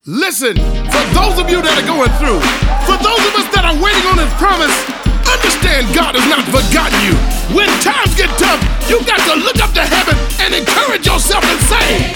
Listen, for those of you that are going through, for those of us that are waiting on His promise, understand God has not forgotten you. When times get tough, you got to look up to heaven and encourage yourself and say,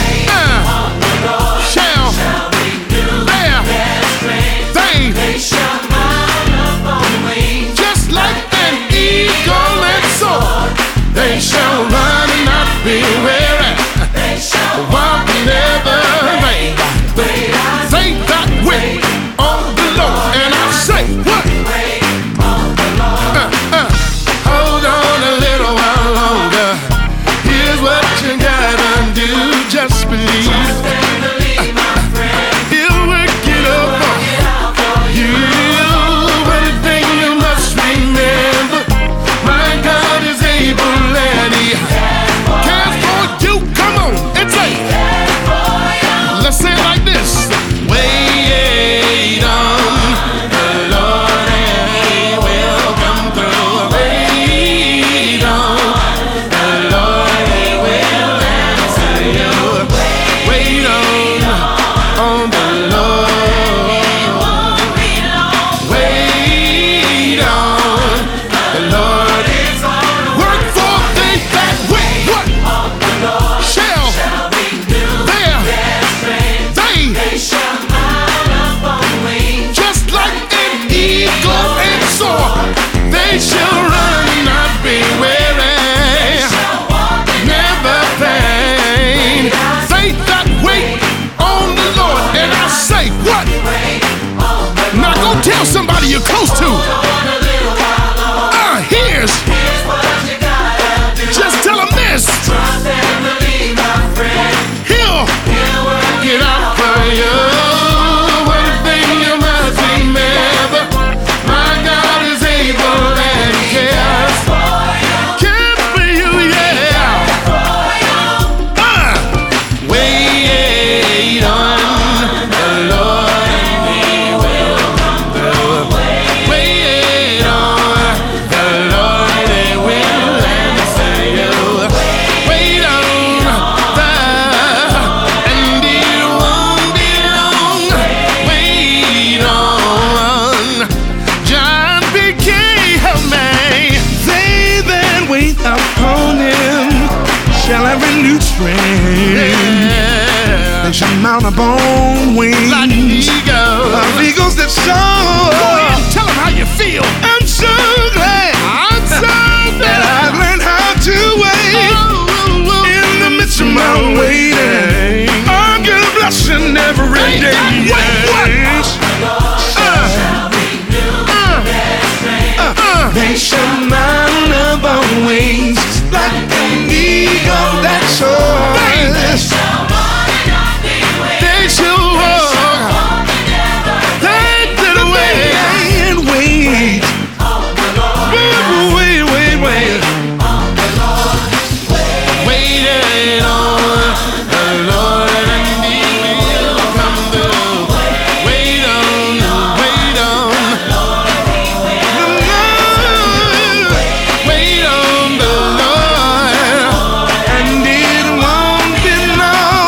shall bear they shall mount up on wings, just like an eagle and soar. They shall run and not be weary. They shall walk and never faint. They that wait on the Lord, and I say, what? Wait on the Lord. Hold on a little while longer. Here's what you gotta do. Just believe. Trust and believe, my friend. He'll work it out for you. One thing you must remember: my God is able and He cares for you. Come on and say, let's say it like this. Wait on the Lord and He will come through. Wait on the Lord, He will answer you. Wait on the Lord. Wait on the Lord. Work for they that wait. What? Shall bear they shall mount up on wings, just like an eagle and soar. They shall run and not be weary, never faint. They that wait on the Lord, and I say, what? Now go tell somebody you're close to. Here's just tell them this. He'll work it out for you. One thing you must remember: my God is able and He cares. Cares for you, yeah. Wait on the Lord and He will come through. Wait on the Lord and He will answer you. Wait on the and it won't be long. Wait on John P.K. help me. They that wait upon Him shall have renewed strength. They shall mount upon wings Like eagles. of eagles that Go soar. ahead and tell them how you feel. I'm so glad I'm so that I've learned how to wait. In the midst of my waiting, I'll get a blessing every Ain't day. that what? Yes. They shall mount up on wings like an eagle that soars. They shall walk. They did away. And wait. Wait. Waiting on the Lord and He will come through. Wait on the Lord. Wait on the Lord. And it won't be long.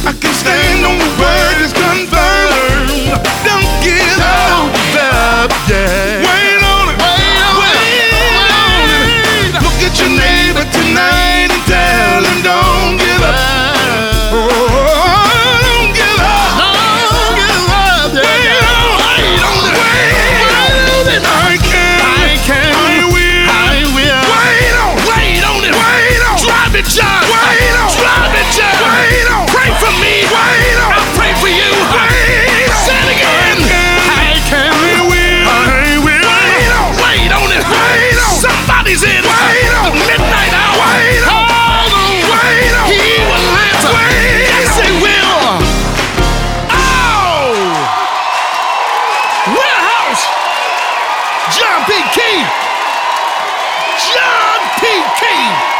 I can stand on the word that's confirmed. Don't give up. Yeah. Wait on it. Wait on it. Look at your neighbor tonight and tell him don't give up. Oh, don't give up. Don't give up. Wait on it. Wait on it. I will. Wait on it. Drive it, John. Wait on. Drive it, John. Wait on. Pray for me. Wait on. I'll pray for you. Wait on. Say it again. I will. Wait on it. Wait on. Somebody's in Wait on. the midnight hour. Wait on. Hold on. Wait on. He will answer. Wait Yes, on. he will. Oh! Warehouse. John P. Key. John P. Key.